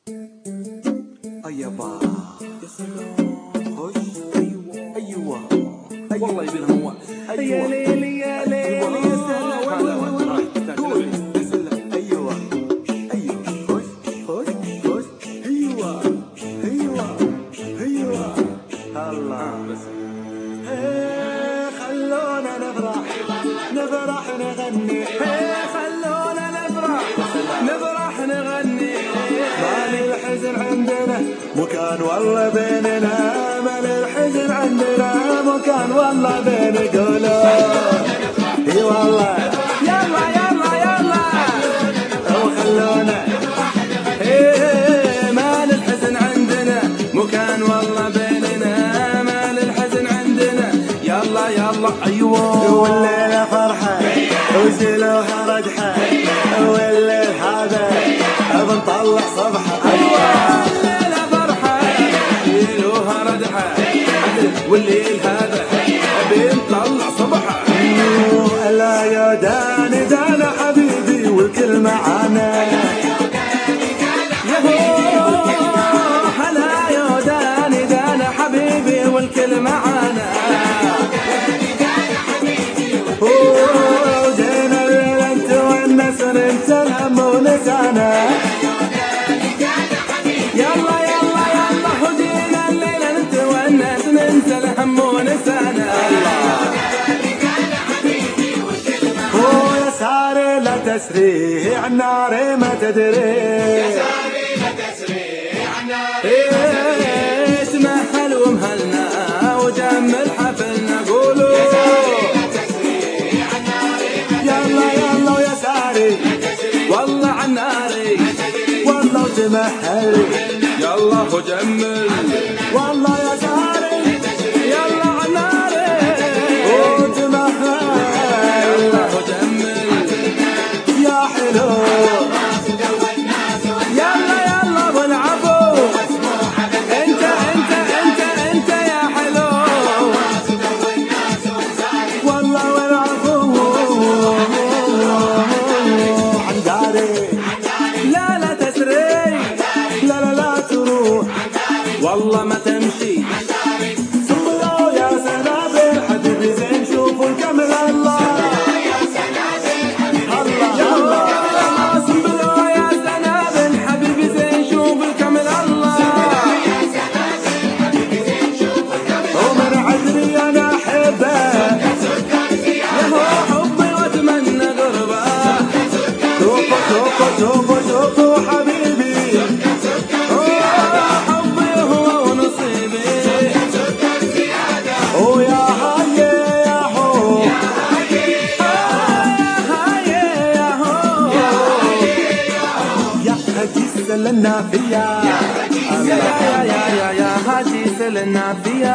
يابا يا سلام خش. ايوه والله يبين هو. يا ليلي يا ليلي يا سلام. قول يا سلام. ايوه خش ايوه الله بس. خلونا نفرح نغني. خلونا نفرح نغني. مال الحزن عندنا مكان والله بيننا، مال الحزن عندنا مكان والله بين قولوا اي والله. يلا وخلونا مال الحزن عندنا مكان والله بيننا، مال الحزن عندنا يلا ايوه. والليلة فرحة وزلوها رجحة، والليل هذا بنطلع صبحة. ايوه الليلة فرحة وزلوها رجحة، والليل هذا بنطلع صبحة. لا يا داني حبيبي والكل معانا. هلا يا داني حبيبي والكل معانا. جينا الليلة نتونس وننسى الهم ونسانا. يلا وجينا الليلة نتونس ننسى الهم ونسانا. يا ساري لا تسري عن ناري ما تدري. اسمع حلو مهلنا وجمل حفلنا قولوا يلا ويا ساري والله عن ناري والله وتمهل. يلا وجمل والله يا ساري يلا عن ناري وتمهل. يلا وجمل يا حلو يلا والعبوا. انت يا حلو والله والعفو عن داري. لا تسري لا تروح والله ما تمشي. سمروا يا سنابل حبيبي زين شوفوا الكمل الله. سنبلوا يا سنابل حبيبي زين شوف الكمل الله. ومن عذري انا احبه يهو حبي واتمنى قربه. شوفوا حبيبي حبي هو ونصيبي. ويا هاي يا هو يا حديث لنا فيا. يا حديث لنا فيا.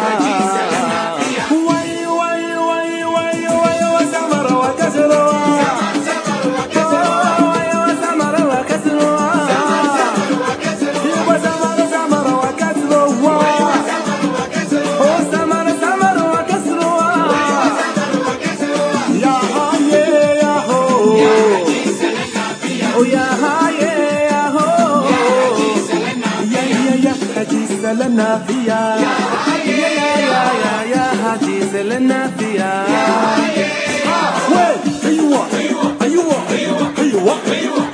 وي وسمر وكسروا. وسمر وكسرها. سمر وكسروا. سمر وكسرها. يا هاي يا هو ويا هاي يا هو يا حديث لنا فيا. يا حديث لنا فيا. ايوه